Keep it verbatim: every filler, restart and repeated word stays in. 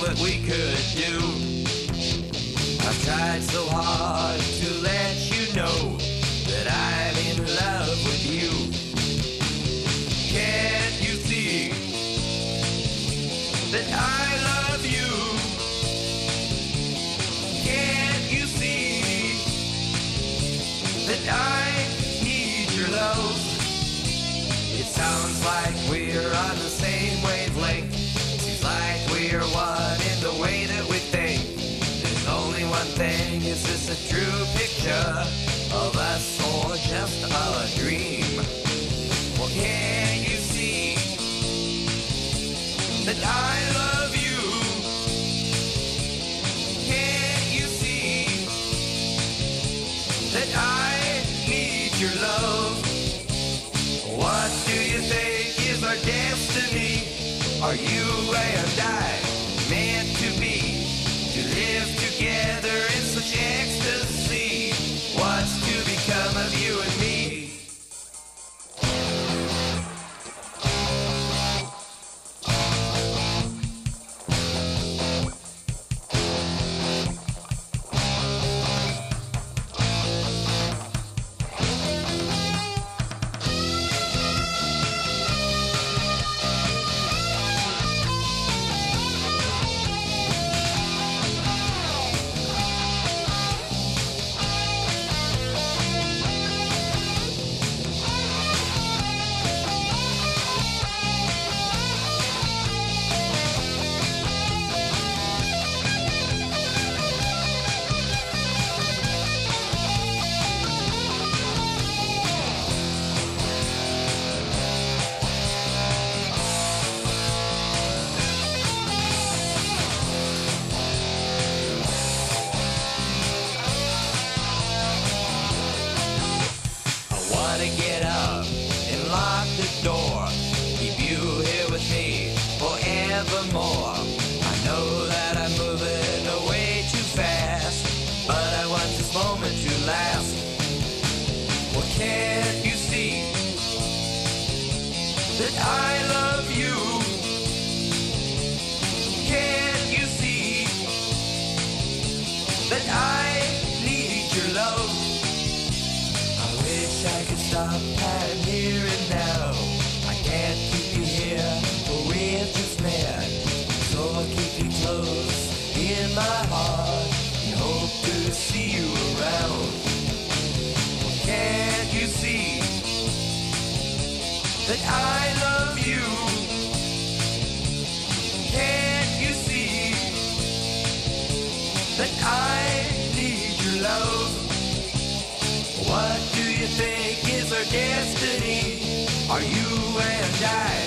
that we could do. I've tried so hard to let you know that I'm in love with you. Can't you see that I love you? Can't you see that I need your love? It sounds like we're on the same wavelength. Seems like we're one in the way that we think. There's only one thing, is this a true picture of us or just a dream? Well, can't you see that I love you? Can't you see that I need your love? What do you think is our destiny? Are you and I meant to be, to live together in such ecstasy? What's to become of you and me? Get up and lock the door, keep you here with me forevermore. I know that I'm moving away too fast, but I want this moment to last. Well, can't you see that I love you? Can't you see that I need your love? I could stop time here and now. I can't keep you here, but we're just met. So I'll keep you close in my heart and hope to see you around. Well, can't you see that I love you? Can't you see that I need your love? What do you think is our destiny? Are you and I